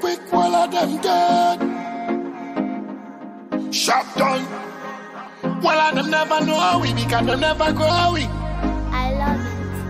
quick while of them dead. Shop done. While of them never know we because they never grow we. I love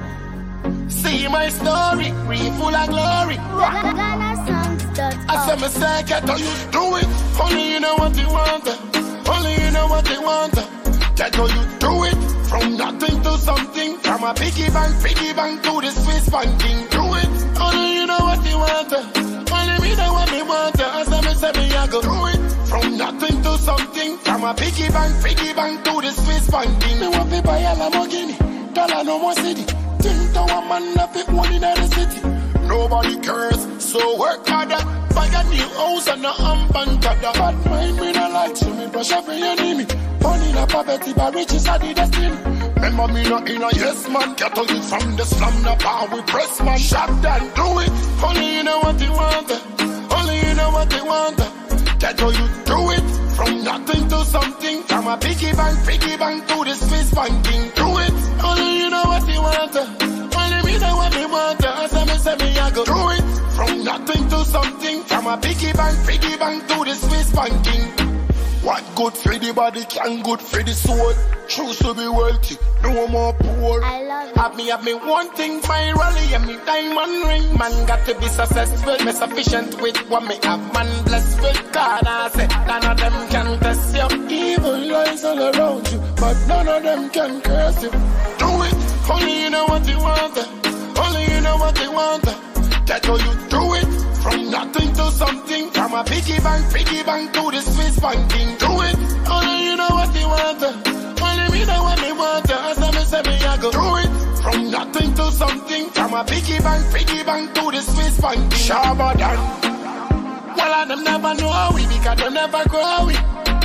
it. See my story, real full of glory. GhanaSongs.org. I said me say get how you do it. Only you know what you want. Only you know what you want. Get how you do it. From nothing to something. From a piggy bank to the Swiss banking. Do it. Only you know what you want. Only me know what me want. I said me say me I go do it. From nothing to something. From a piggy bank to the Swiss banking. Me want to buy a Lamborghini. Dollar no more city. Think to a man that fit one in the city. Nobody cares, so work harder. Buy a new house and a and tada. But mind me not like, so me brush up in your enemy. Money na poverty, but riches are the destiny. Remember me not in a yes man. Get on you from the slum, na power we press man. Shop that, do it. Only you know what you want. Only you know what you want. Get on you do it. From nothing to something. From a piggy bank to the Swiss banking. Do it. Only you know what you want. Only me know what me want. As I say me I go do it. From nothing to something. From a piggy bank to the Swiss banking. What good for the body can good for the soul. Choose to be wealthy, no more poor. I love it. Have me one thing finally, and me diamond ring. Man got to be successful, me sufficient with what me have. Man blessed with God, I say none of them can test you. Evil lies all around you, but none of them can curse you. Do it, only you know what you want. Only you know what you want. Get how you do it. From nothing to something. From a piggy bank to the Swiss banking. Do it. Only you know what you want. Only me know what me want. As I say me I go do it. From nothing to something. From a piggy bank to the Swiss banking. Shabba done. Well, I them never know we because they never grow we.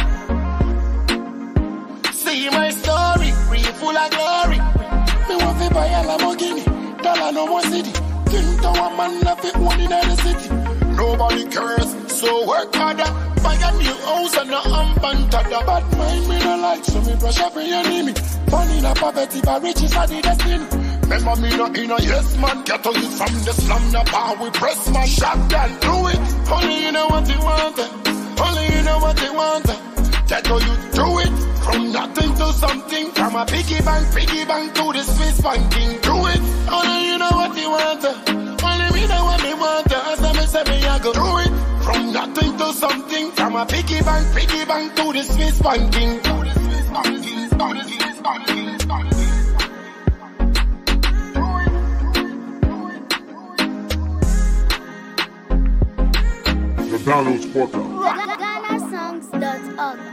See my story, real full of glory. Me want to buy a Lamborghini. Dollar no more city. Think to a man that fit one in the city. Nobody cares, so work harder. Buy a new house and a and tada. But mind me no like, so me brush up in your enemy. Money na poverty, but riches are the destiny. Remember me not in a yes man. Get on you from the slum, na power we press man. Shop that, do it. Only you know what you want. Only you know what you want. Get on you do it. From nothing to something. From a piggy bank to the Swiss banking. Do it. Only you know what you want. Only me know what me want. As I say me I go do it. From nothing to something. From a piggy bank to the Swiss banking. The Download Portal. GhanaSongs.org.